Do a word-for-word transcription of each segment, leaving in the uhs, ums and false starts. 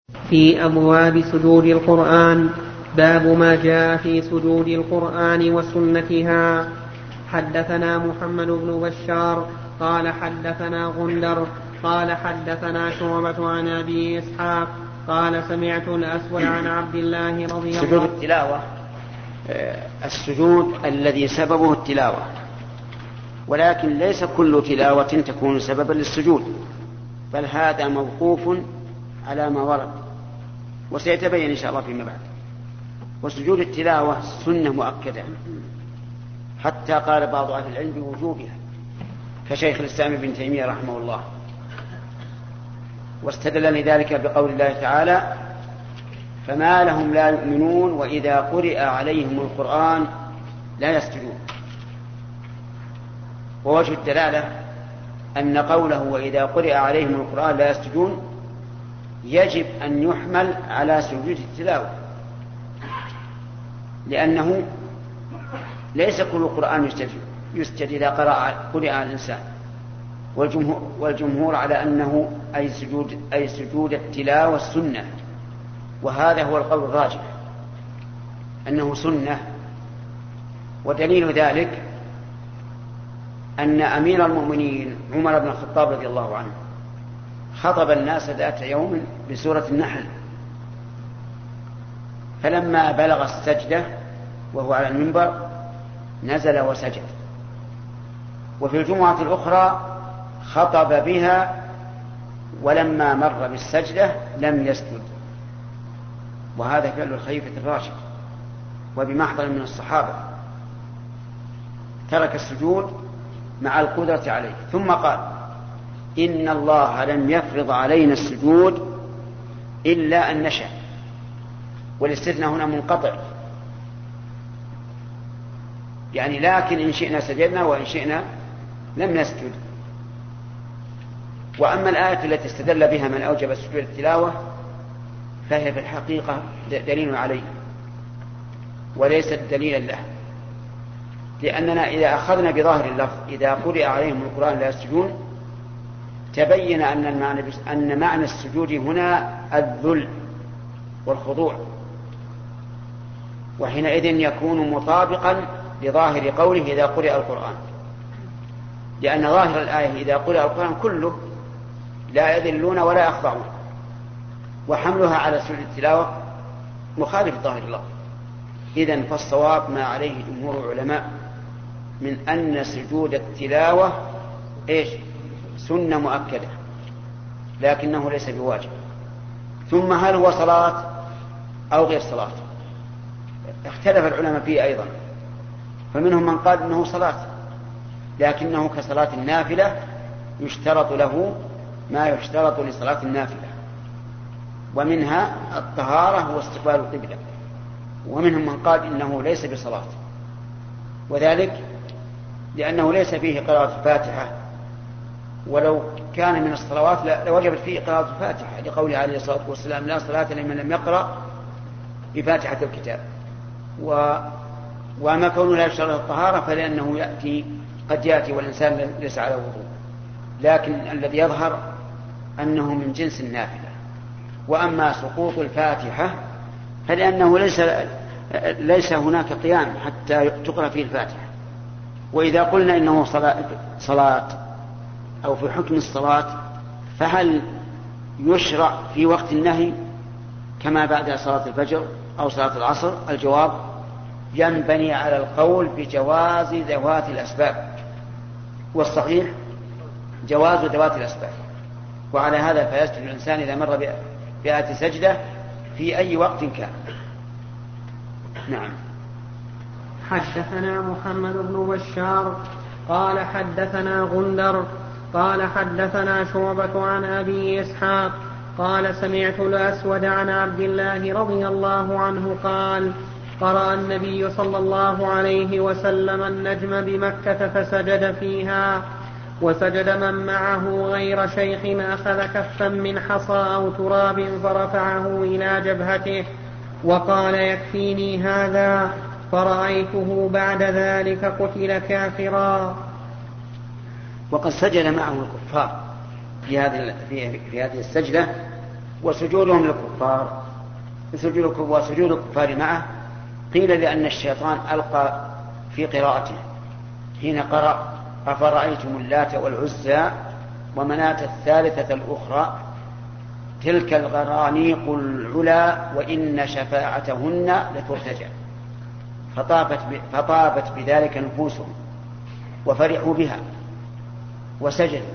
في أبواب سجود القرآن. باب ما جاء في سجود القرآن وسنتها. حدثنا محمد بن بشار قال حدثنا غندر قال حدثنا شعبة عن أبي إسحاق قال سمعت الأسود عن عبد الله رضي الله عنه. سجود التلاوة السجود الذي سببه التلاوة، ولكن ليس كل تلاوة تكون سببا للسجود، بل هذا موقوف على ما ورد وسيتبين إن شاء الله فيما بعد. وسجود التلاوة سنة مؤكدة، حتى قال بعض أهل العلم بوجوبها كشيخ الإسلام ابن تيمية رحمه الله، واستدل لذلك بقول الله تعالى: فما لهم لا يؤمنون وإذا قرئ عليهم القرآن لا يسجدون. ووجه الدلالة أن قوله وإذا قرئ عليهم القرآن لا يسجدون يجب أن يحمل على سجود التلاوة، لأنه ليس كل قرآن يسجد إذا قرئ على الإنسان، والجمهور, والجمهور على أنه أي سجود, أي سجود التلاوة السنة، وهذا هو القول الراجح أنه سنة. ودليل ذلك أن أمير المؤمنين عمر بن الخطاب رضي الله عنه خطب الناس ذات يوم بسورة النحل، فلما بلغ السجدة وهو على المنبر نزل وسجد. وفي الجمعة الأخرى خطب بها ولما مر بالسجدة لم يسجد، وهذا فعل الخليفة الراشد وبمحضر من الصحابة، ترك السجود مع القدرة عليه، ثم قال: إن الله لم يفرض علينا السجود إلا أن نشاء. والاستثناء هنا منقطع، يعني لكن إن شئنا سجدنا وإن شئنا لم نسجد. وأما الآية التي استدل بها من أوجب سجود التلاوة فهي في الحقيقة دليل عليه وليست دليلا له، لأننا إذا أخذنا بظاهر اللفظ إذا قرئ عليهم القرآن لا يسجدون تبين أن المعنى أن معنى السجود هنا الذل والخضوع، وحينئذ يكون مطابقا لظاهر قوله إذا قرئ القرآن، لأن ظاهر الآية إذا قرئ القرآن كله لا يذلون ولا يخضعون، وحملها على سجود التلاوة مخالف ظاهر اللفظ. إذن فالصواب ما عليه جمهور العلماء من أن سجود التلاوة إيش؟ سنة مؤكدة، لكنه ليس بواجب. ثم هل هو صلاة أو غير صلاة؟ اختلف العلماء فيه أيضا، فمنهم من قال إنه صلاة لكنه كصلاة النافلة يشترط له ما يشترط لصلاة النافلة، ومنها الطهارة واستقبال القبلة. ومنهم من قال إنه ليس بصلاة، وذلك لأنه ليس فيه قراءة الفاتحة، ولو كان من الصلوات لوجبت فيه قراءة الفاتحة، لقوله عليه الصلاة والسلام: لا صلاة لمن لم يقرأ بفاتحة الكتاب. و... وما كونه لا يشترط الطهارة فلأنه يأتي قد يأتي والإنسان ليس على وضوء، لكن الذي يظهر أنه من جنس النافلة. وأما سقوط الفاتحة فلأنه ليس ليس هناك قيام حتى تقرأ فيه الفاتحة. وإذا قلنا إنه صلاة, صلاة أو في حكم الصلاة فهل يشرع في وقت النهي كما بعد صلاة الفجر أو صلاة العصر؟ الجواب: ينبني على القول بجواز ذوات الأسباب، والصحيح جواز ذوات الأسباب. وعلى هذا فيسجد الإنسان إذا مر بآية سجدة في أي وقت كان. نعم. حدثنا محمد بن بشار قال حدثنا غندر قال حدثنا شعبة عن أبي إسحاق قال سمعت الأسود عن عبد الله رضي الله عنه قال: قرأ النبي صلى الله عليه وسلم النجم بمكة فسجد فيها، وسجد من معه غير شيخ أخذ كفا من حصى أو تراب فرفعه إلى جبهته وقال: يكفيني هذا، فرأيته بعد ذلك قتل كافرا. وقد سجد معه الكفار في هذه في هذه السجدة وسجودهم للكفار وسجود الكفار معه قيل لأن الشيطان ألقى في قراءته حين قرأ أفرأيتم اللات والعزى ومناة الثالثة الأخرى تلك الغرانيق العلا وإن شفاعتهن لترتجى، فطابت, فطابت بذلك نفوسهم وفرحوا بها وسجدوا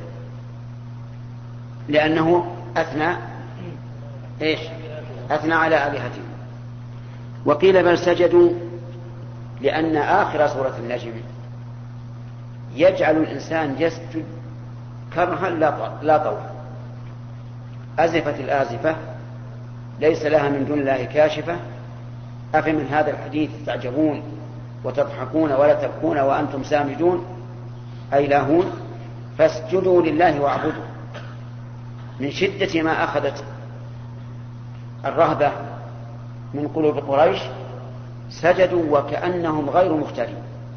لأنه أثنى إيش؟ أثنى على آلهتهم. وقيل بل سجدوا لأن آخر سورة النجم يجعل الإنسان يسجد كرها لا طوعا. أزفت الآزفة ليس لها من دون الله كاشفة أفمن هذا الحديث تعجبون وتضحكون ولا تبكون وأنتم سامدون أي لاهون فاسجدوا لله واعبدوا. من شدة ما أخذت الرهبة من قلوب قريش سجدوا وكأنهم غير مختارين.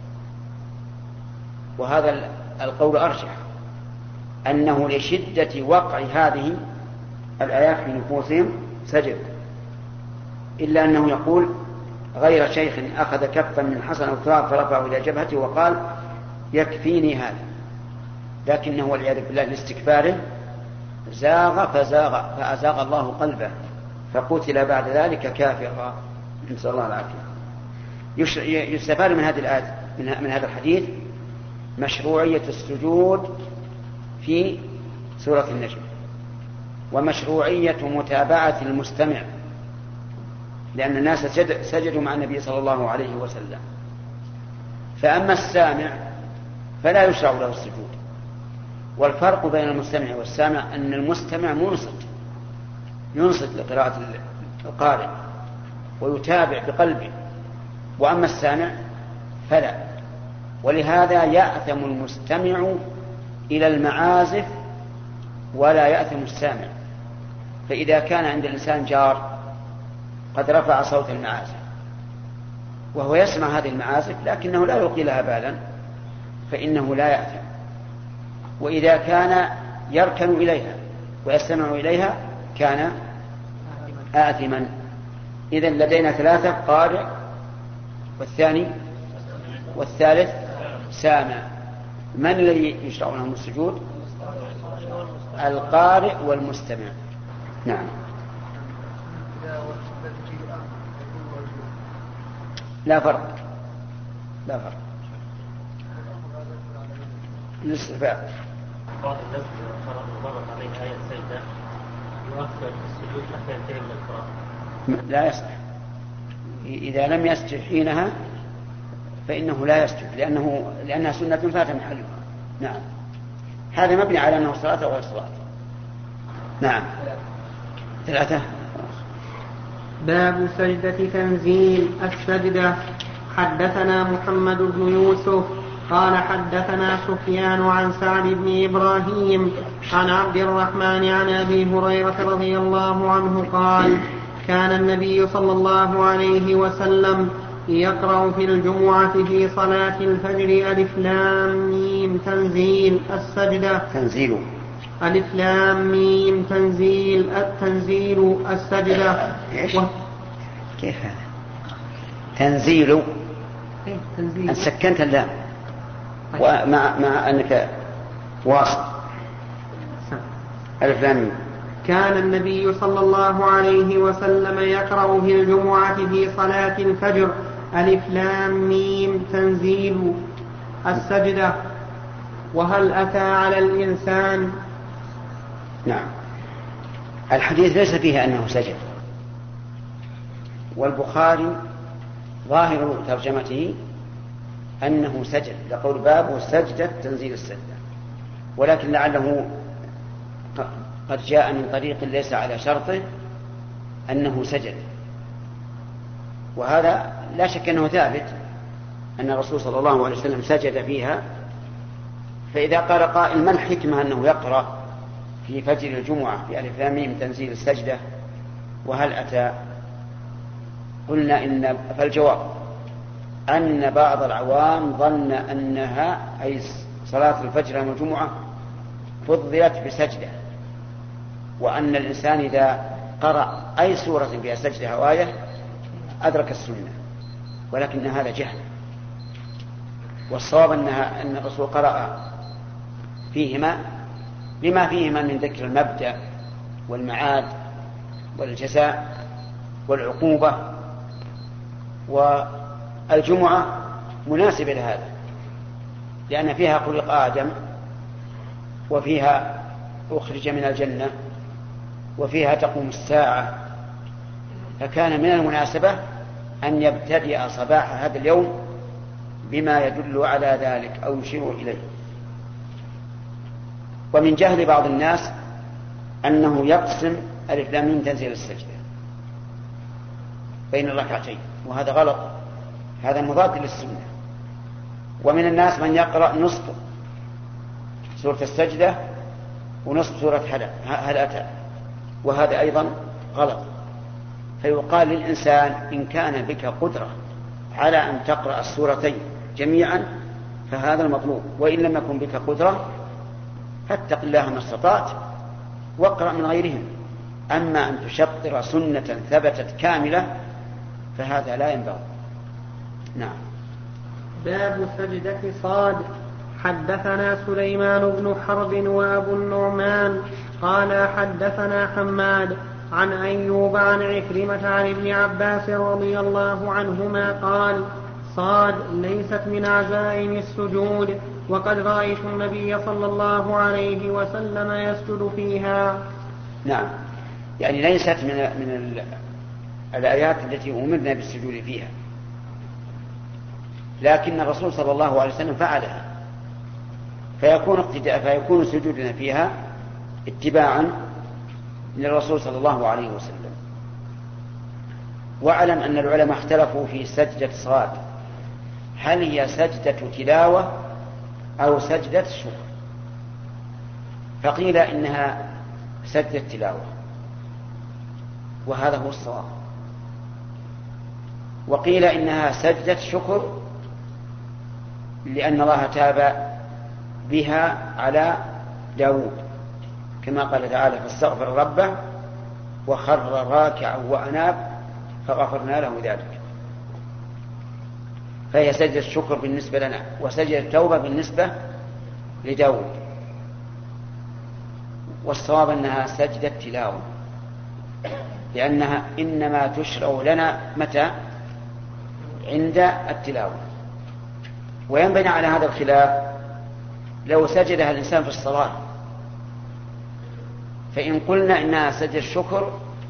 وهذا القول أرجح أنه لشدة وقع هذه الآيات في نفوسهم سجد، إلا أنه يقول غير شيخ أخذ كفا من حسن أو تراب فرفعه إلى جبهته وقال يكفيني هذا، لكنه والعياذ بالله لاستكباره زاغ فزاغ فأزاغ الله قلبه فقتل بعد ذلك كافرا، نسأل الله العافية. يستفاد من هذه الآية من هذا الحديث مشروعية السجود في سورة النجم ومشروعية متابعة المستمع، لأن الناس سجدوا مع النبي صلى الله عليه وسلم. فأما السامع فلا يشرع له السجود. والفرق بين المستمع والسامع أن المستمع منصت ينصت لقراءة القارئ ويتابع بقلبه، وأما السامع فلا. ولهذا يأثم المستمع إلى المعازف ولا يأثم السامع. فإذا كان عند الإنسان جار قد رفع صوت المعازف وهو يسمع هذه المعازف لكنه لا يلقي لها بالا فإنه لا يأثم. وإذا كان يركن إليها ويستمع إليها كان آثما. إذن لدينا ثلاثة: قارئ والثاني والثالث سامع. من الذي يشرع لهم السجود؟ القارئ والمستمع. نعم. لا فرق لا فرق الاستفاء. بعض الناس مرت عليه آية سجدة يؤخر السجود حتى ينتهي من القراءة. لا يصح. إذا لم يسجد حينها فإنه لا يسجد لأنه لأنها سنة فات محلها. نعم. هذا مبني على أنه صلاة أو غير صلاة. نعم. ثلاثة. باب سجدة تنزيل السجدة. حدثنا محمد بن يوسف قال حدثنا سفيان عن سعد بن إبراهيم عن عبد الرحمن عن أبي هريرة رضي الله عنه قال: كان النبي صلى الله عليه وسلم يقرأ في الجمعة في صلاة الفجر ألف لام ميم تنزيل السجدة. تنزيل ألف لام ميم تنزيل التنزيل السجدة. إيش؟ و... كيف هذا؟ تنزيل إيه؟ تنزيل. أن سكنت اللام ومع مع أنك واصل. ألف لام ميم. كان النبي صلى الله عليه وسلم يقرأ في الجمعة في صلاة الفجر ألف لام ميم تنزيل السجدة. وهل أتى على الإنسان؟ نعم. الحديث ليس فيه أنه سجد، والبخاري ظاهر ترجمته أنه سجد لقول باب سجدة تنزيل السجدة، ولكن لعله قد جاء من طريق ليس على شرطه أنه سجد، وهذا لا شك أنه ثابت أن الرسول صلى الله عليه وسلم سجد فيها. فإذا قال قائل ما الحكمة أنه يقرأ في فجر الجمعة في ألف لام ميم تنزيل السجدة وهل أتى؟ قلنا إن فالجواب أن بعض العوام ظن أنها أي صلاة الفجر يوم الجمعة فضلت بسجدة، وأن الإنسان إذا قرأ أي سورة فيها سجدة أو آية أدرك السنة، ولكن هذا جهل. والصواب أنها أن الرسول قرأ فيهما لما فيهما من ذكر المبدأ والمعاد والجزاء والعقوبة، والجمعة مناسبة لهذا لأن فيها خلق آدم، وفيها أخرج من الجنة، وفيها تقوم الساعة، فكان من المناسبة أن يبتدئ صباح هذا اليوم بما يدل على ذلك أو يشير إليه. ومن جهل بعض الناس أنه يقسم ألف لام ميم تنزيل السجدة بين الركعتين، وهذا غلط، هذا مضاد للسنة. ومن الناس من يقرأ نصف سورة السجدة ونصف سورة هل أتى، وهذا أيضا غلط. فيقال للإنسان إن كان بك قدرة على أن تقرأ السورتين جميعا فهذا المطلوب، وإن لم يكن بك قدرة فاتق الله ما استطعت واقرأ من غيرهم. أما أن تشطر سنة ثبتت كاملة فهذا لا ينبغي. نعم. باب سجدة صاد. حدثنا سليمان بن حرب وأبو النعمان قال حدثنا حماد عن أيوب عن عكرمة عن ابن عباس رضي الله عنهما قال صاد ليست من عزائم السجود، وقد رأيت النبي صلى الله عليه وسلم يسجد فيها. نعم، يعني ليست من من الآيات التي أمرنا بالسجود فيها، لكن الرسول صلى الله عليه وسلم فعلها، فيكون اقتداء فيكون سجودنا فيها اتباعا للرسول صلى الله عليه وسلم. واعلم أن العلماء اختلفوا في سجدة صاد، هل هي سجدة تلاوة أو سجدة شكر؟ فقيل إنها سجدة تلاوة، وهذا هو الصواب. وقيل إنها سجدة شكر لأن الله تاب بها على داود، كما قال تعالى فاستغفر ربه وخر راكعا وأناب فغفرنا له ذلك. فهي سجدة الشكر بالنسبة لنا، وسجدة التوبة بالنسبة لداود. والصواب أنها سجدة تلاوة، لأنها إنما تشرع لنا متى؟ عند التلاوة. وينبني على هذا الخلاف لو سجدها الإنسان في الصلاة، فإن قلنا إنها سجدة الشكر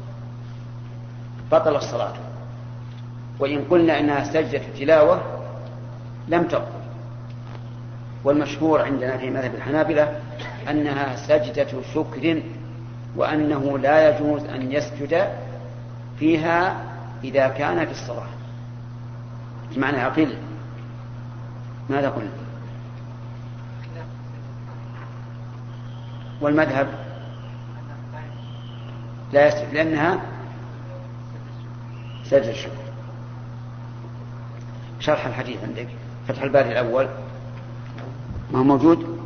بطل الصلاة، وإن قلنا إنها سجدة تلاوة لم تبطل. والمشهور عندنا في مذهب الحنابلة أنها سجدة شكر، وأنه لا يجوز أن يسجد فيها إذا كان في الصلاة. معنى عقل ماذا قلنا؟ والمذهب لا يسجد لأنها سجد الشكر. شرح الحديث عندك فتح الباري الأول ما هو موجود؟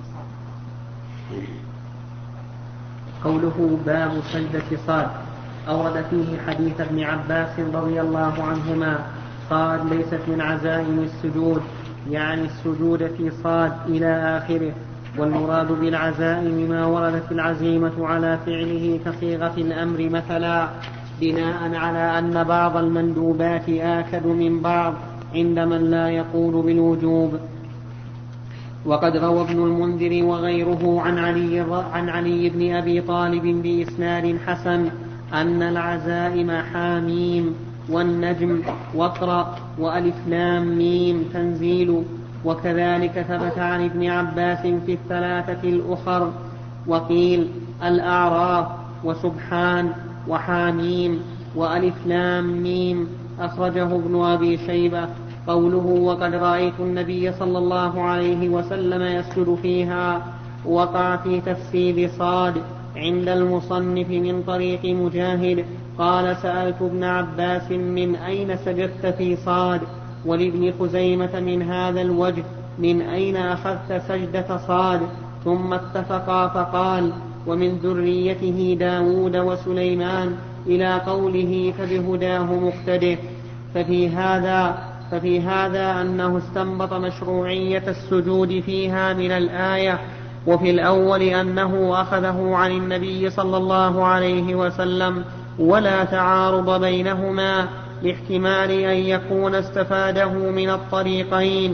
قوله باب سجدة صاد أورد فيه حديث ابن عباس رضي الله عنهما صاد ليست من عزائم السجود، يعني السجود في صاد إلى آخره. والمراد بالعزائم ما وردت العزيمة على فعله كصيغة الأمر مثلا، بناء على أن بعض المندوبات آكد من بعض عند من لا يقول بالوجوب. وقد روى ابن المنذر وغيره عن علي, عن علي بن أبي طالب بإسناد حسن أن العزائم حاميم والنجم واقرأ وألف لام ميم تنزيل. وكذلك ثبت عن ابن عباس في الثلاثة الأخر. وقيل الأعراف وسبحان وحاميم وألف لام ميم. أخرجه ابن أبي شيبة. قوله وقد رأيت النبي صلى الله عليه وسلم يسجد فيها وقع في تفسير صاد عند المصنف من طريق مجاهد قال سألت ابن عباس من أين سجدت في صاد؟ ولابن خزيمة من هذا الوجه من أين أخذت سجدة صاد؟ ثم اتفقا فقال ومن ذريته داود وسليمان إلى قوله فبهداه مقتده. ففي هذا ففي هذا أنه استنبط مشروعية السجود فيها من الآية، وفي الأول أنه أخذه عن النبي صلى الله عليه وسلم، ولا تعارض بينهما لاحتمال أن يكون استفاده من الطريقين.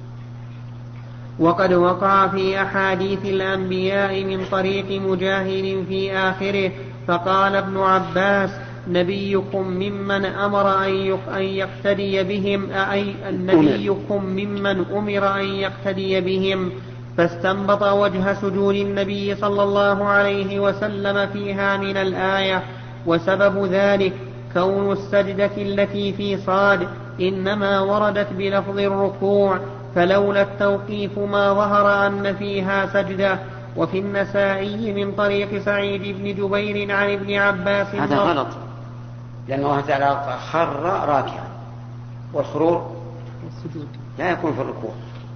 وقد وقع في أحاديث الأنبياء من طريق مجاهد في آخره، فقال ابن عباس: نبيكم ممن أمر أن يقتدي بهم أي نبيكم ممن أمر أن يقتدي بهم، فاستنبط وجه سجود النبي صلى الله عليه وسلم فيها من الآية. وسبب ذلك كون السجدة التي في صاد إنما وردت بلفظ الركوع، فلولا التوقيف ما ظهر أن فيها سجدة. وفي النسائي من طريق سعيد بن جبير عن ابن عباس. هذا غلط، لأن الله تعالى خر راكعا، والخرور لا يكون في الركوع.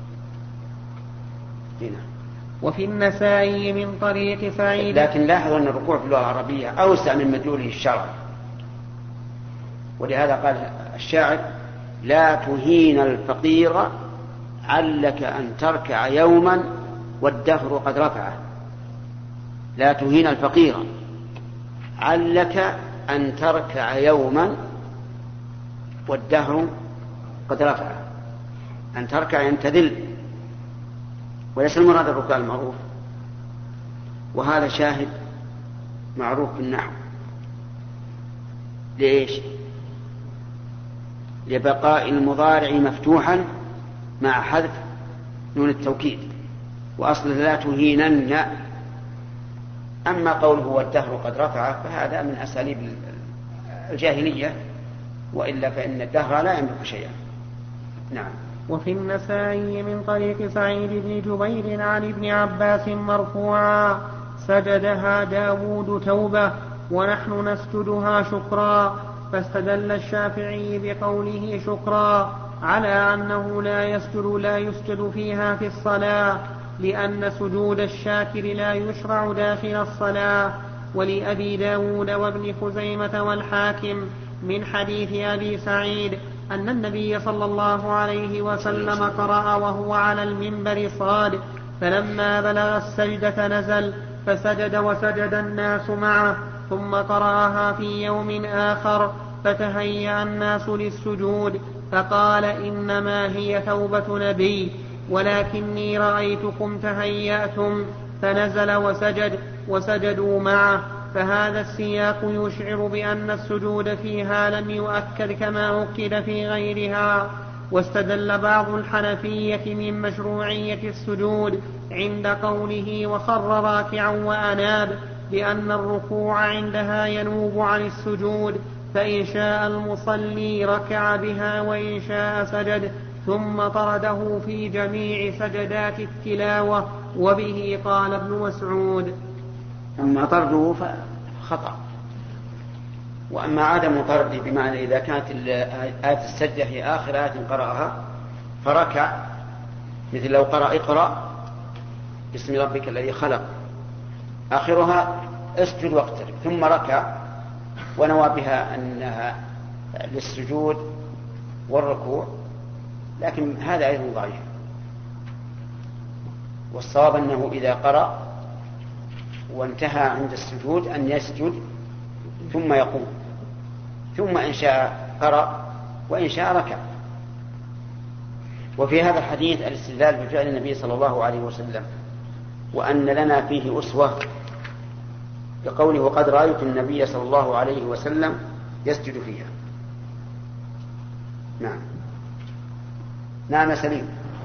هنا. وفي النسائي من طريق سعيد، لكن لاحظوا أن الركوع في اللغة العربية أوسع من مدلوله الشرعي، ولهذا قال الشاعر: لا تهين الفقير علك أن تركع يوما والدهر قد رفعه. لا تهين الفقير علك أن تركع يوما والدهر قد رفعه. أن تركع أن تذل، وليس المراد الركوع المعروف. وهذا شاهد معروف بالنحو. ليش؟ لبقاء المضارع مفتوحا مع حذف نون التوكيد، وأصل لا تهينن. أما قوله والدهر قد رفعه فهذا من أساليب الجاهلية، وإلا فإن الدهر لا يملك شيئا. نعم. وفي النسائي من طريق سعيد بن جبير عن ابن عباس مرفوعا: سجدها داود توبة ونحن نسجدها شكرا. فاستدل الشافعي بقوله شكرا على أنه لا يسجد لا يسجد فيها في الصلاة، لأن سجود الشاكر لا يشرع داخل الصلاة. ولأبي داود وابن خزيمة والحاكم من حديث أبي سعيد أن النبي صلى الله عليه وسلم قرأ وهو على المنبر صاد: فلما بلغ السجدة نزل فسجد وسجد الناس معه، ثم قرأها في يوم آخر فتهيأ الناس للسجود، فقال: إنما هي توبة نبي، ولكني رأيتكم تهيأتم، فنزل وسجد وسجدوا معه. فهذا السياق يشعر بأن السجود فيها لم يؤكد كما أكد في غيرها. واستدل بعض الحنفية من مشروعية السجود عند قوله وخر راكعا وأناب بأن الركوع عندها ينوب عن السجود، فإن شاء المصلي ركع بها وإن شاء سجد، ثم طرده في جميع سجدات التلاوة. وبه قال ابن مسعود: أما طرده فخطأ، وأما عدم طرده بمعنى إذا كانت آية السجدة هي آخر آية قرأها فركع، مثل لو قرأ اقرأ باسم ربك الذي خلق، آخرها اسجد واقترب، ثم ركع ونوى بها أنها للسجود والركوع، لكن هذا أيضا ضعيف. والصواب أنه إذا قرأ وانتهى عند السجود أن يسجد ثم يقوم، ثم إن شاء قرأ وإن شاء ركع. وفي هذا الحديث الاستدلال بفعل النبي صلى الله عليه وسلم، وأن لنا فيه أسوة بقوله وقد رأيت النبي صلى الله عليه وسلم يسجد فيها. نعم. نعم سليم.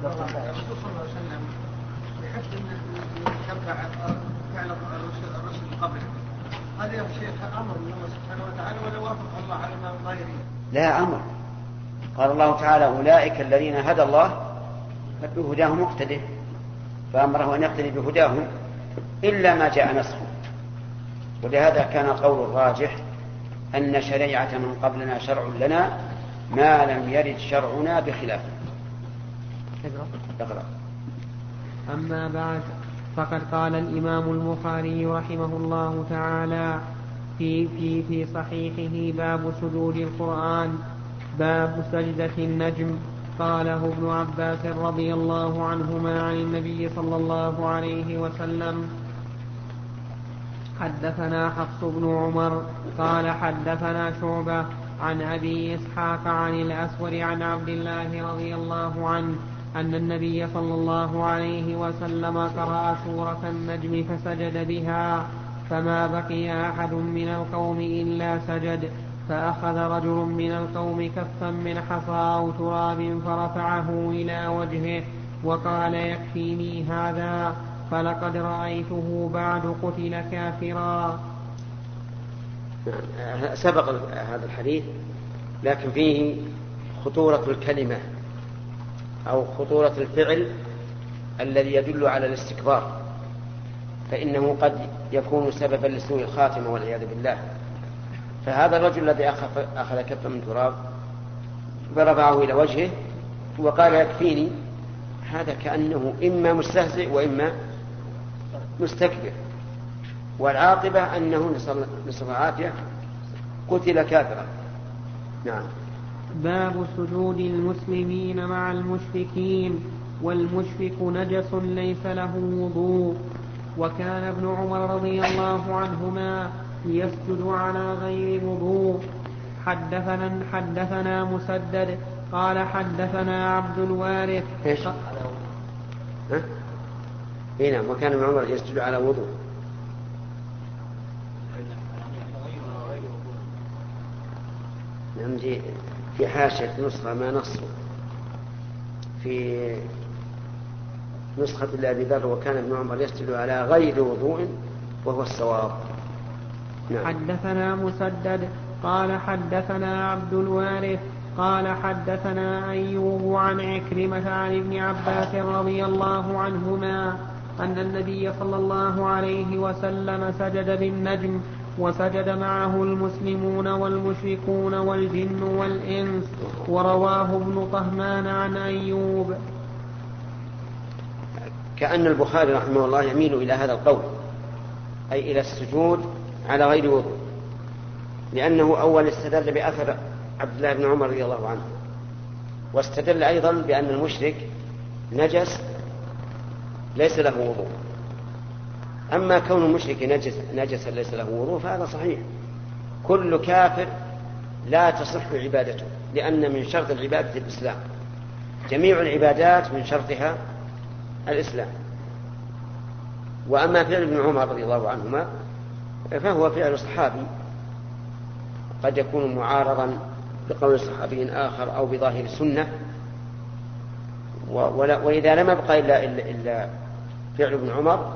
هذا يا شيخ أمر من الله سبحانه وتعالى ولا وافق الله على ما ظاهره؟ لا أمر. قال الله تعالى أولئك الذين هدى الله فبهداهم مقتده، فأمره أن يقتدي بهداهم إلا ما جاء نسخه. ولهذا كان قول الراجح أن شريعة من قبلنا شرع لنا ما لم يرد شرعنا بخلافه. أما بعد، فقد قال الإمام البخاري رحمه الله تعالى في, في, في صحيحه: باب سجود القرآن، باب سجدة النجم. قاله ابن عباس رضي الله عنهما عن النبي صلى الله عليه وسلم. حدثنا حفص بن عمر قال حدثنا شعبة عن أبي إسحاق عن الأسود عن عبد الله رضي الله عنه أن النبي صلى الله عليه وسلم قرأ سورة النجم فسجد بها، فما بقي أحد من القوم إلا سجد، فأخذ رجل من القوم كفا من حصى أو تراب فرفعه إلى وجهه وقال: يكفيني هذا، فلقد رأيته بعد قتل كافرا. سبق هذا الحديث، لكن فيه خطورة الكلمة أو خطورة الفعل الذي يدل على الاستكبار، فإنه قد يكون سببا لسوء الخاتمة والعياذ بالله. فهذا الرجل الذي أخذ كفا من تراب فرفعه إلى وجهه وقال: يكفيني، هذا كأنه إما مستهزئ وإما مستكبر، والعاقبة أنه نسأل العافية قتل كافرا. نعم. باب سجود المسلمين مع المشركين، والمشرك نجس ليس له وضوء. وكان ابن عمر رضي الله عنهما يسجد على غير وضوء. حدثنا حدثنا مسدد قال حدثنا عبد الوارث. ايش؟ ها؟ هنا وكان ابن عمر يسجد على وضوء. نمجي في حاشية نسخة ما نصه في نسخة لأبي ذر: وكان ابن عمر يسجد على غير وضوء، وهو الصواب. نعم. حدثنا مسدد قال حدثنا عبد الوارث قال حدثنا أيوب عن عكرمة عن ابن عباس رضي الله عنهما أن النبي صلى الله عليه وسلم سجد بالنجم، وسجد معه المسلمون والمشركون والجن والإنس. ورواه ابن طهمان عن أيوب. كأن البخاري رحمه الله يميل إلى هذا القول، أي إلى السجود على غير وضوء، لأنه أول استدل بأثر عبد الله بن عمر رضي الله عنه، واستدل أيضا بأن المشرك نجس ليس له وضوء. أما كون المشرك نجس نجسا ليس له وضوء فهذا صحيح. كل كافر لا تصح عبادته، لأن من شرط العبادة الإسلام، جميع العبادات من شرطها الإسلام. وأما فعل ابن عمر رضي الله عنهما فهو فعل صحابي، قد يكون معارضا بقول صحابي آخر أو بظاهر سنة، وإذا لم يبقى إلا, إلا, إلا فعل ابن عمر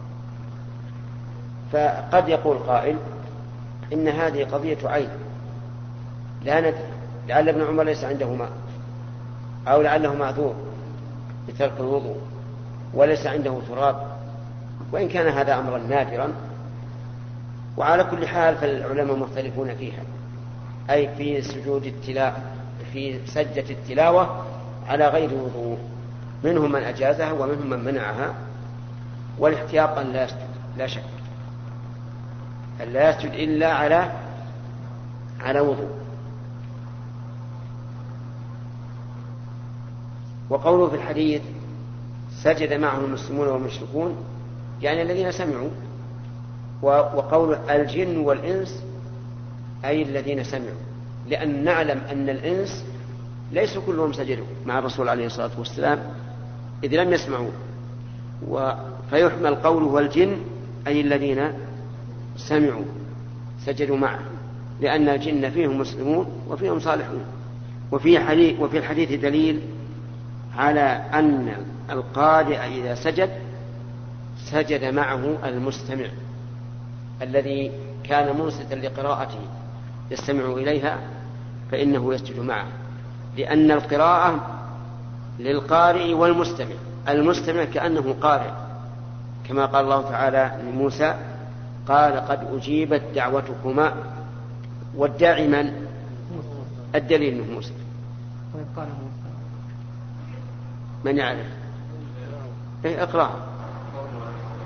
فقد يقول قائل إن هذه قضية عين، لا ندري، لعل ابن عمر ليس عنده ماء، أو لعله معذور بترك الوضوء وليس عنده تراب، وإن كان هذا أمرا نادرا. وعلى كل حال فالعلماء مختلفون فيها، أي في سجود التلاوة، في سجدة التلاوة على غير وضوء، منهم من أجازها ومنهم من منعها، والاحتياط لا يسجد لا شك، لا يسجد إلا على على وضوء. وقوله في الحديث سجد معه المسلمون والمشركون يعني الذين سمعوا، وقول الجن والإنس أي الذين سمعوا، لأن نعلم أن الإنس ليس كلهم سجدوا مع الرسول عليه الصلاة والسلام إذ لم يسمعوا، فيحمل قوله والجن أي الذين سمعوا سجدوا معه، لأن الجن فيهم مسلمون وفيهم صالحون. وفي حديث وفي الحديث دليل على أن القارئ إذا سجد سجد معه المستمع الذي كان منصتا لقراءته يستمع إليها، فإنه يسجد معه، لأن القراءة للقارئ والمستمع، المستمع كأنه قارئ، كما قال الله تعالى لموسى: قال قد أجيبت دعوتكما. والداعي من؟ الدليل انه موسى. من يعرف؟ إيه اقرأ.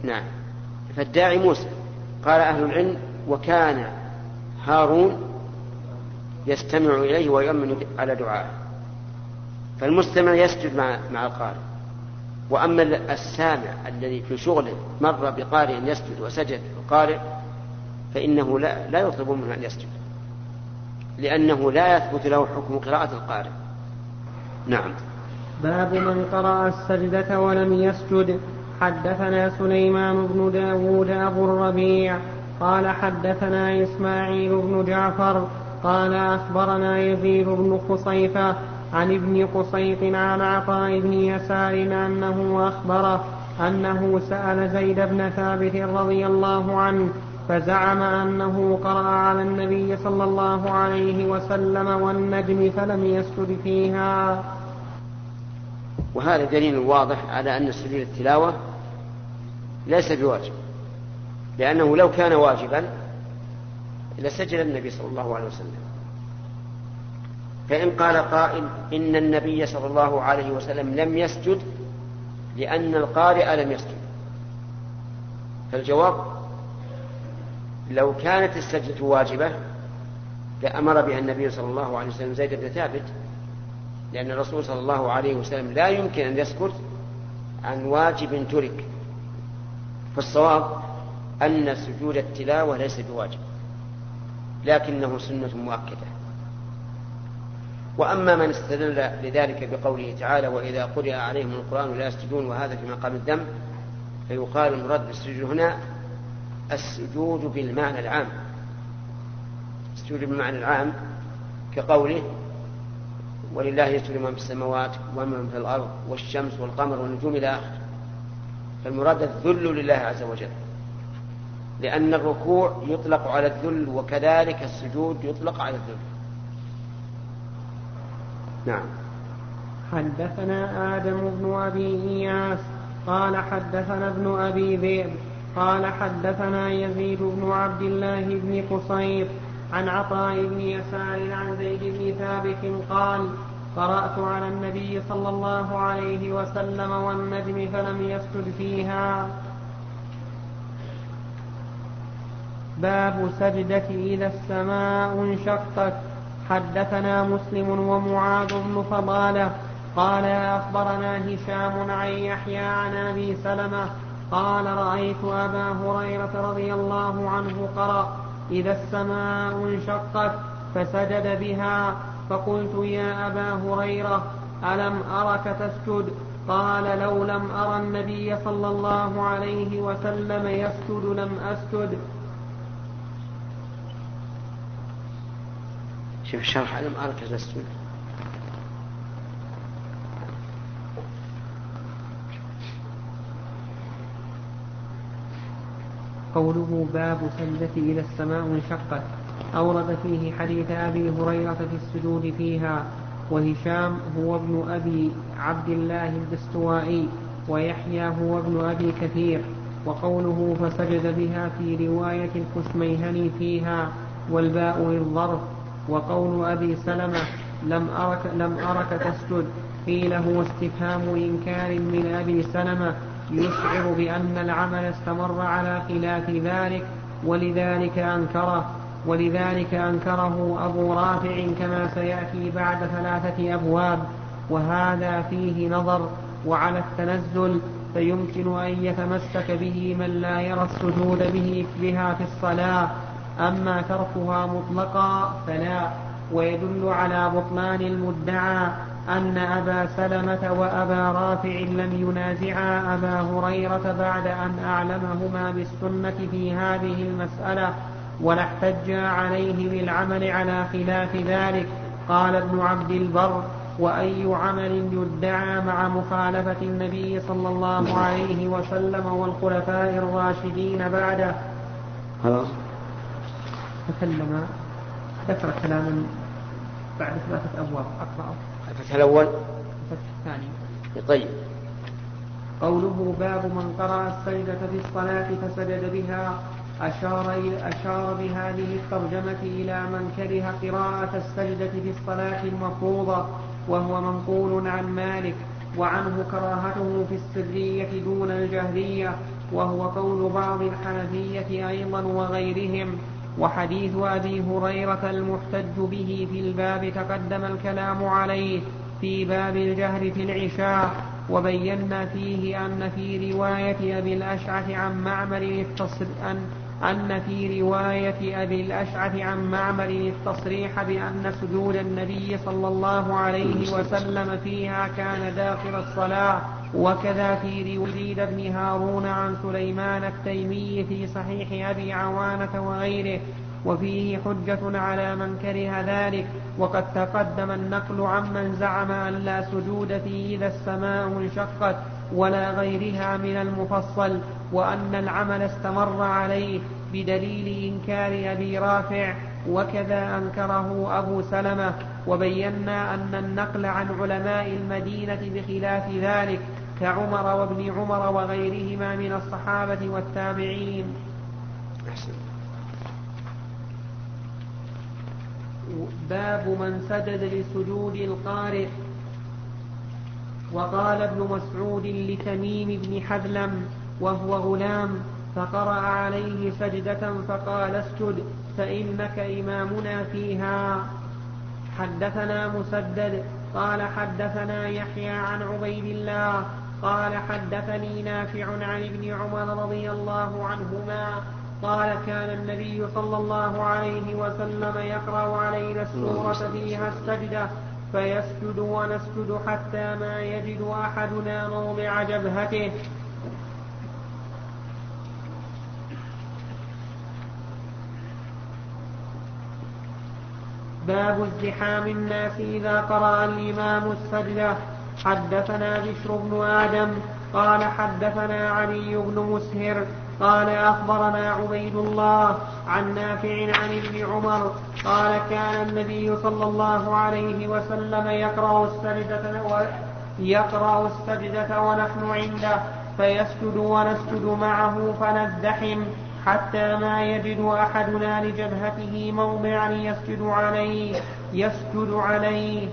نعم. فالداعي موسى. قال أهل العلم وكان هارون يستمع إليه ويؤمن على دعائه، فالمستمع يسجد مع, مع القارئ. وأما السامع الذي في شغله مر بقارئ يسجد وسجد القارئ فإنه لا, لا يطلب منه أن يسجد، لأنه لا يثبت له حكم قراءة القارئ. نعم. باب من قرأ السجدة ولم يسجد. حدثنا سليمان بن داود أبو الربيع قال حدثنا إسماعيل بن جعفر قال أخبرنا يزيد بن خصيفة عن ابن قصيط عن عطاء بن يسار أنه أخبره أنه سأل زيد بن ثابت رضي الله عنه فزعم أنه قرأ على النبي صلى الله عليه وسلم والنجم فلم يسجد فيها. وهذا دليل واضح على أن سجود التلاوة ليس بواجب، لأنه لو كان واجبا لسجد النبي صلى الله عليه وسلم. فإن قال قائل إن النبي صلى الله عليه وسلم لم يسجد لأن القارئ لم يسجد، فالجواب لو كانت السجدة واجبة لأمر بها النبي صلى الله عليه وسلم زيد بن ثابت، لأن الرسول صلى الله عليه وسلم لا يمكن أن يسكت عن واجب ترك. فالصواب أن سجود التلاوة ليس بواجب لكنه سنة مؤكدة. وأما من استدل لذلك بقوله تعالى وإذا قرئ عليهم القرآن لا يسجدون وهذا في مقام الذم، فيقال المراد بالسجود هنا السجود بالمعنى العام، السجود بالمعنى العام كقوله ولله يسجد من في السماوات ومن في الأرض والشمس والقمر والنجوم إلى آخره. فالمراد الذل لله عز وجل، لأن الركوع يطلق على الذل وكذلك السجود يطلق على الذل. نعم. حدثنا آدم بن أبي إياس قال حدثنا ابن أبي ذئب قال حدثنا يزيد بن عبد الله بن قصير عن عطاء بن يسار عن زيد بن ثابت قال قرأت على النبي صلى الله عليه وسلم والنجم فلم يسجد فيها. باب سجدة إذا السماء انشقت. حدثنا مسلم ومعاذ بن فضالة قال أخبرنا هشام عن يحيى عن أبي سلمة قال رأيت أبا هريرة رضي الله عنه قرأ إذا السماء انشقت فسجد بها، فقلت يا أبا هريرة ألم أرك تسجد؟ قال لو لم أرى النبي صلى الله عليه وسلم يسجد لم أسجد. شوف الشرح ألم أرك تسجد. قوله باب سجدة إذا السماء انشقت أورد فيه حديث أبي هريرة في السجود فيها، وهشام هو ابن أبي عبد الله الدستوائي، ويحيى هو ابن أبي كثير. وقوله فسجد بها في رواية الكشميهني فيها والباء للظرف. وقول أبي سلمة لم أرك, لم أرك تسجد قيل هو استفهام إنكار من أبي سلمة يشعر بأن العمل استمر على خلاف ذلك، ولذلك أنكره ولذلك أنكره أبو رافع كما سيأتي بعد ثلاثة أبواب. وهذا فيه نظر. وعلى التنزل فيمكن أن يتمسك به من لا يرى السجود به بها في الصلاة، أما تركها مطلقا فلا. ويدل على بطلان المدعى أن أبا سلمة وأبا رافع لم ينازعا أبا هريرة بعد أن أعلمهما بالسنة في هذه المسألة، ولا احتجا عليه بالعمل على خلاف ذلك. قال ابن عبد البر وأي عمل يدعى مع مخالفة النبي صلى الله عليه وسلم والخلفاء الراشدين بعده. تكلم ذكر كلاما بعد ثلاثة أبواب أقرأ. الفتح الأول الفتح الثاني. طيب. قوله باب من قرأ السجدة في الصلاة فسجد بها أشار, أشار بهذه الترجمة إلى من كره قراءة السجدة في الصلاة المفروضة، وهو منقول عن مالك، وعنه كراهته في السرية دون الجهرية. وهو قول بعض الحنفية أيضا وغيرهم. وحديث أبي هريرة المحتج به في الباب تقدم الكلام عليه في باب الجهر في العشاء، وبينا فيه أن في رواية أبي الأشعث عن معمر التصر... أن... أن في رواية أبي الأشعث عن معمر التصريح بأن سجود النبي صلى الله عليه وسلم فيها كان داخل الصلاة. وكذا في رواية بن هارون عن سليمان التيمي في صحيح أبي عوانة وغيره، وفيه حجة على من كره ذلك. وقد تقدم النقل عمن زعم أن لا سجود فيه إذا السماء انشقت ولا غيرها من المفصل، وأن العمل استمر عليه بدليل إنكار أبي رافع، وكذا أنكره أبو سلمة. وبينا أن النقل عن علماء المدينة بخلاف ذلك كعمر وابن عمر وغيرهما من الصحابة والتابعين. باب من سجد لسجود القارئ. وقال ابن مسعود لتميم بن حذلم وهو غلام فقرأ عليه سجدة فقال اسجد فإنك إمامنا فيها. حدثنا مسدد قال حدثنا يحيى عن عبيد الله قال حدثني نافع عن ابن عمر رضي الله عنهما قال كان النبي صلى الله عليه وسلم يقرأ علينا السورة فيها السجدة فيسجد ونسجد حتى ما يجد أحدنا موضع جبهته. باب ازدحام الناس إذا قرأ الإمام السجدة. حدثنا بشر بن آدم قال حدثنا علي بن مسهر قال أخبرنا عبيد الله عن نافع عن ابن عمر قال كان النبي صلى الله عليه وسلم يقرأ السجدة, يقرأ السجدة ونحن عنده فيسجد ونسجد معه فنزدحم حتى ما يجد أحدنا لجبهته موضعا يسجد عليه يسجد عليه.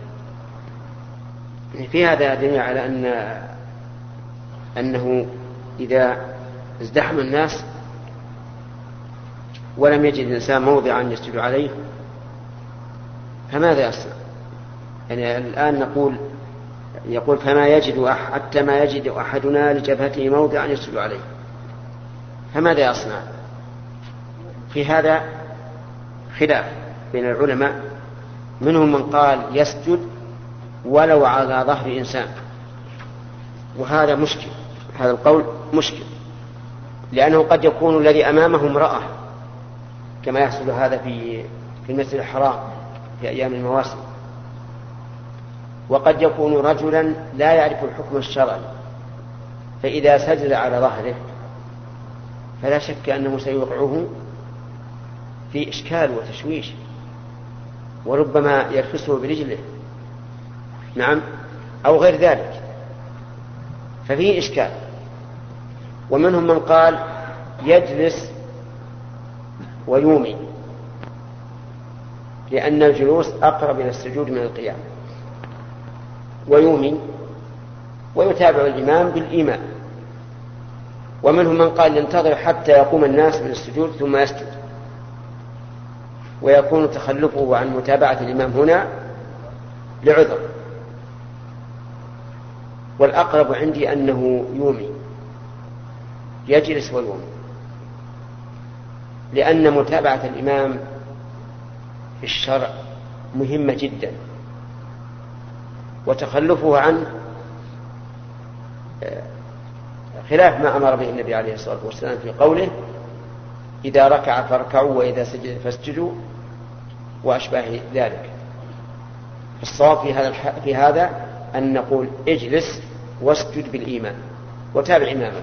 في هذا دليل على أن أنه إذا ازدحم الناس ولم يجد الإنسان موضعا يسجد عليه فماذا يصنع؟ يعني الآن نقول يقول فما يجد حتى ما يجد أحدنا لجبهته موضعا يسجد عليه، فماذا يصنع؟ في هذا خلاف بين العلماء، منهم من قال يسجد ولو على ظهر إنسان، وهذا مشكل، هذا القول مشكل، لأنه قد يكون الذي أمامه امرأة كما يحصل هذا في في المسجد الحرام في أيام المواسم، وقد يكون رجلا لا يعرف الحكم الشرعي، فإذا سجد على ظهره فلا شك أنه سيوقعه في إشكال وتشويش، وربما يرفسه برجله، نعم، أو غير ذلك، ففيه إشكال. ومنهم من قال يجلس ويومي، لأن الجلوس أقرب إلى السجود من القيام، ويومي ويتابع الإمام بالإيمان. ومنهم من قال ينتظر حتى يقوم الناس من السجود ثم يسجد، ويكون تخلفه عن متابعة الإمام هنا لعذر. والأقرب عندي أنه يومي، يجلس ويومي، لأن متابعة الإمام في الشرع مهمة جدا، وتخلفه عنه خلاف ما أمر به النبي عليه الصلاة والسلام في قوله إذا ركع فاركعوا وإذا سجد فاسجدوا وأشباه ذلك. الصواب في هذا في هذا أن نقول اجلس واسجد بالإيمان وتابع إمامك.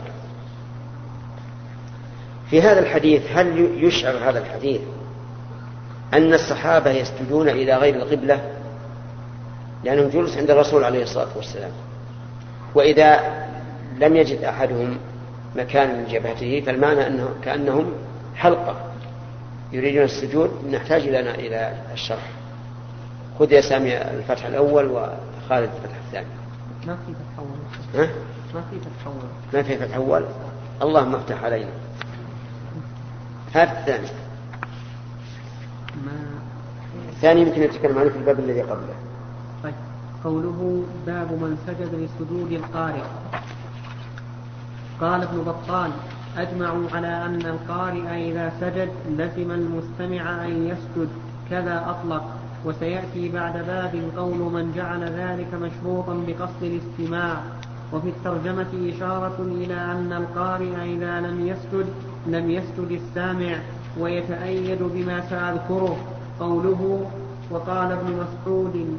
في هذا الحديث هل يشعر هذا الحديث أن الصحابة يسجدون إلى غير القبلة لأنهم جلوس عند الرسول عليه الصلاة والسلام، وإذا لم يجد أحدهم مكان لجبهته فالمعنى أنه كأنهم حلقة يريدون السجود؟ نحتاج لنا إلى الشرح. خذ يا سامي الفتح الأول وخالد الفتح الثاني. ما في فتح أول. ها؟ ما في فتح أول. ما في فتح أول. اللهم افتح علينا. هذا الثاني. الثاني يمكن نتكلم عنه في الباب الذي قبله. طيب. قوله باب من سجد لسجود القارئ. قال ابن بطال أجمعوا على أن القارئ إذا سجد لزم المستمع أن يسجد كذا أطلق. وسيأتي بعد باب قول من جعل ذلك مشروطا بقصد الاستماع. وفي الترجمة إشارة إلى أن القارئ إذا لم يسجد لم يسجد السامع، ويتأيد بما سأذكره. قوله وقال ابن مسعود.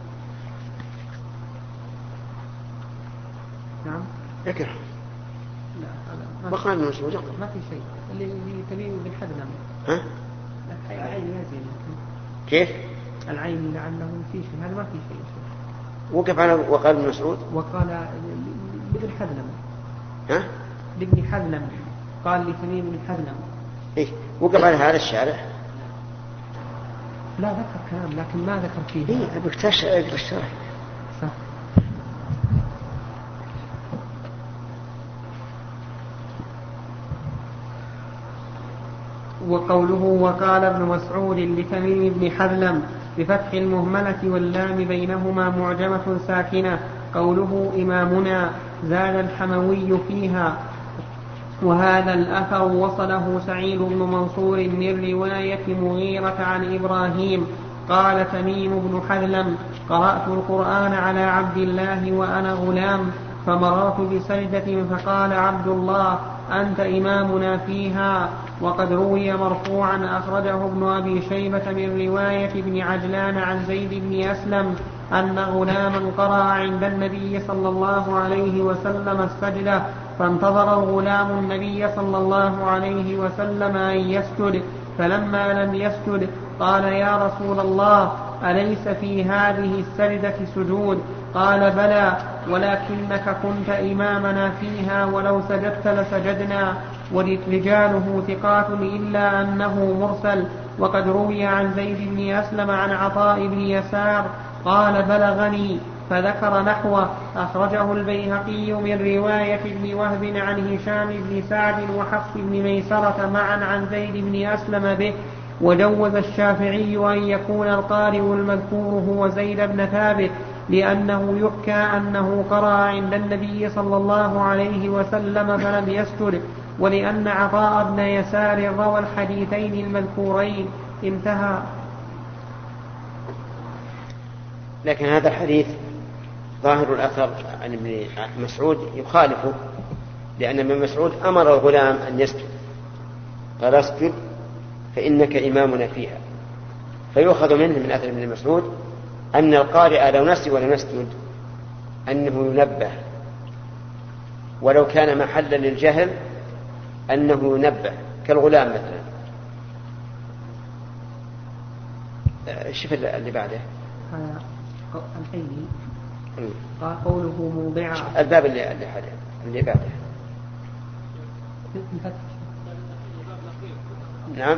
نعم اقرأ. لا وقال ابن مسعود ما في شيء. اللي اللي تميم بن حدلم. ها؟ العين يزين. كيف؟ العين لعله في شيء. هذا ما في شيء. وقف على وقال ابن مسعود. وقال لابن حدلم. ها؟ لابن حدلم. قال لتميم بن حدلم. إيه؟ وقف على هذا الشارع. لا ذكر كلام لكن ما ذكر فيه. إيه أبيك تشرح الشرح. صح. وقوله وقال ابن مسعود لتميم بن حذلم بفتح المهملة واللام بينهما معجمة ساكنة. قوله إمامنا زاد الحموي فيها. وهذا الأثر وصله سعيد بن منصور من رواية مغيرة عن إبراهيم. قال تميم بن حذلم قرأت القرآن على عبد الله وأنا غلام فمررت بسجدة فقال عبد الله أنت إمامنا فيها. وقد روي مرفوعا أخرجه ابن أبي شيبة من رواية ابن عجلان عن زيد بن أسلم أن غلاما قرأ عند النبي صلى الله عليه وسلم السجدة فانتظر الغلام النبي صلى الله عليه وسلم أن يسجد فلما لم يسجد قال يا رسول الله أليس في هذه السجدة سجود؟ قال بلى ولكنك كنت إمامنا فيها ولو سجدت لسجدنا. ورجاله ثقات إلا أنه مرسل. وقد روي عن زيد بن أسلم عن عطاء بن يسار قال بلغني فذكر نحوه. أخرجه البيهقي من رواية ابن وهب عن هشام بن سعد وحفص بن ميسرة معا عن زيد بن أسلم به. وجوز الشافعي أن يكون القارئ المذكور هو زيد بن ثابت لأنه يحكى أنه قرأ عند النبي صلى الله عليه وسلم فلم يسجد، ولأن عطاء بن يسار روى الحديثين المذكورين. انتهى. لكن هذا الحديث ظاهر الأثر عن ابن مسعود يخالفه، لأن ابن مسعود أمر الغلام أن يسجد قال اسجد فإنك إمامنا فيها، فيؤخذ منه من أثر ابن مسعود أن القارئ لو نسي ولم يسجد أنه ينبه، ولو كان محلا للجهل أنه ينبه كالغلام مثلا. شوف اللي بعده الحيني قال قوله موضع الباب اللي اللي حدا اللي بعده. نعم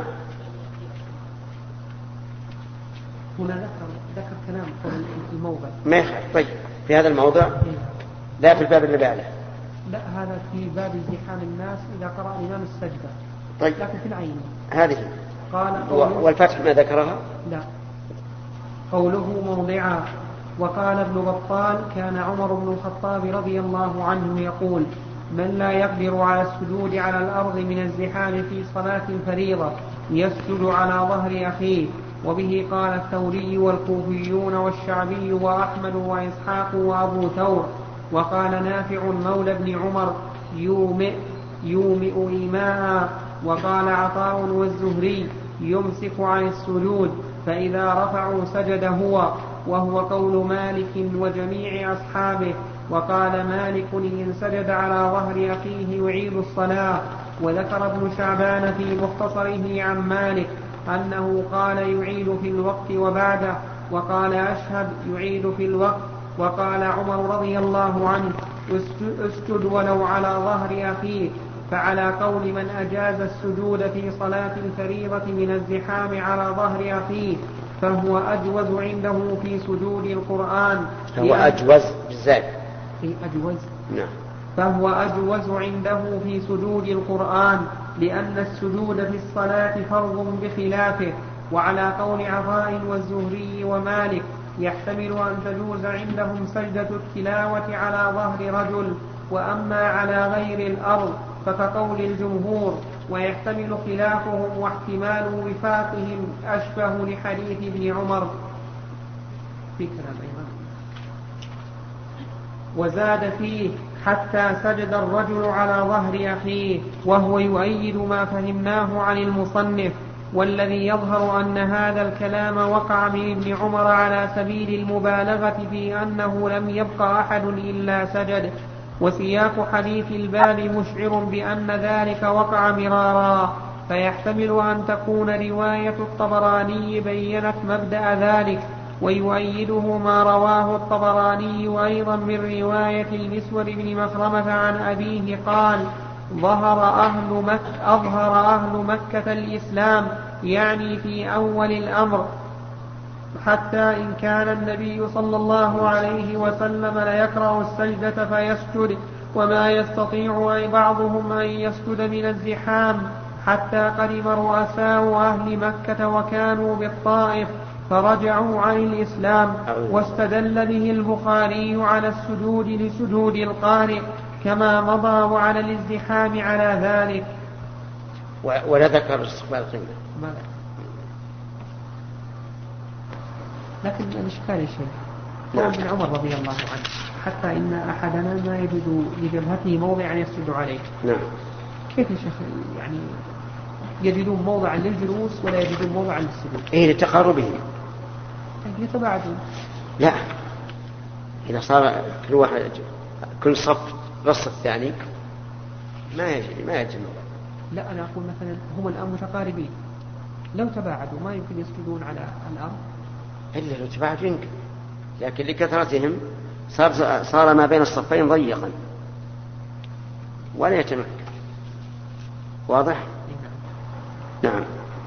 هنا ذكر ذكر كلام في الموضع ما يخالف. طيب في هذا الموضع لا في الباب اللي بعده. لا هذا في باب ازدحام الناس إذا قرأ الإمام السجدة. طيب لكن في العين هذه قال والفتح ما ذكرها. لا قوله موضعا. وقال ابن بطال كان عمر بن الخطاب رضي الله عنه يقول من لا يقدر على السجود على الأرض من الزحام في صلاة الفريضة يسجد على ظهر أخيه. وبه قال الثوري والكوفيون والشعبي وأحمد وإسحاق وأبو ثور. وقال نافع مولى بن عمر يومئ يومئ إيماء. وقال عطاء والزهري يمسك عن السجود فإذا رفعوا سجد هو، وهو قول مالك وجميع أصحابه. وقال مالك إن سجد على ظهر أخيه يعيد الصلاة. وذكر ابن شعبان في مختصره عن مالك أنه قال يعيد في الوقت وبعده، وقال أشهب يعيد في الوقت. وقال عمر رضي الله عنه اسجد ولو على ظهر أخيه. فعلى قول من أجاز السجود في صلاة الفريضة من الزحام على ظهر أخيه فهو أجوز عنده في سجود القرآن. هو أجوز بالزاد في أجوز نعم فهو أجوز عنده في سجود القرآن، لأن السجود في الصلاة فرض بخلافه. وعلى قول عطاء والزهري ومالك يحتمل أن تجوز عندهم سجدة التلاوة على ظهر رجل، وأما على غير الأرض فكقول الجمهور. ويحتمل خلافهم واحتمال وفاقهم أشبه لحديث ابن عمر. في كلام أيضا وزاد فيه حتى سجد الرجل على ظهر أخيه، وهو يؤيد ما فهمناه عن المصنف. والذي يظهر أن هذا الكلام وقع من ابن عمر على سبيل المبالغة في أنه لم يبق أحد إلا سجد. وسياق حديث الباب مشعر بأن ذلك وقع مرارا، فيحتمل أن تكون رواية الطبراني بيّنت مبدأ ذلك. ويؤيده ما رواه الطبراني أيضا من رواية المسور بن مخرمة عن أبيه قال: ظهر أهل مكة أظهر أهل مكة الإسلام، يعني في أول الأمر، حتى إن كان النبي صلى الله عليه وسلم ليقرأ السجدة فيسجد، وما يستطيع بعضهم أن يسجد من الزحام، حتى قدم رؤساء أهل مكة وكانوا بالطائف فرجعوا عن الإسلام. واستدل به البخاري على السجود لسجود القارئ كما مضى، وعلى الازدحام على ذلك. ولا ذكر استقبال القبلة. لكن الإشكال يا شيخ قول ابن عمر رضي الله عنه: حتى إن أحدنا ما يجد لجبهته موضعا يسجد عليه. نعم. كيف يا شيخ يعني يجدون موضعا للجلوس ولا يجدون موضعا للسجود؟ إيه لتقربهم. يتباعدون. لا، إذا صار كل واحد كل صف نص الثاني ما يجي ما يجي. لا، أنا أقول مثلا هم الآن متقاربين، لو تباعدوا ما يمكن يسجدون على الأرض. إلا لو تباعدوا يمكن، لكن لكثرتهم صار صار ما بين الصفين ضيقا ولا يتمكن. واضح؟ نعم.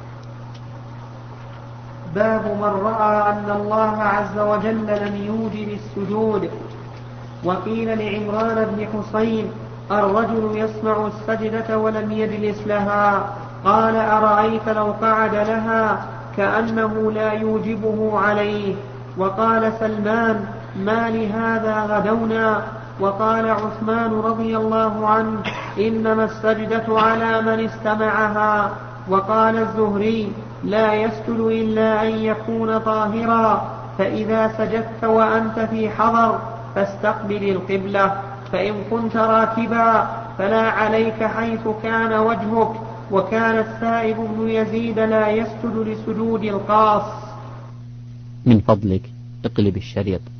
باب من رأى أن الله عز وجل لم يوجب السجود. وقيل لعمران بن حسين: الرجل يسمع السجدة ولم يجلس لها، قال: أرأيت لو قعد لها كأنه لا يوجبه عليه. وقال سلمان: ما لهذا غدونا. وقال عثمان رضي الله عنه: إنما السجدة على من استمعها. وقال الزهري: لا يسجد إلا أن يكون طاهرا، فإذا سجدت وأنت في حضر فاستقبل القبلة، فإن كنت راكبا فلا عليك حيث كان وجهك. وكان السائب بن يزيد لا يسجد لسجود القاص. من فضلك اقلب الشريط.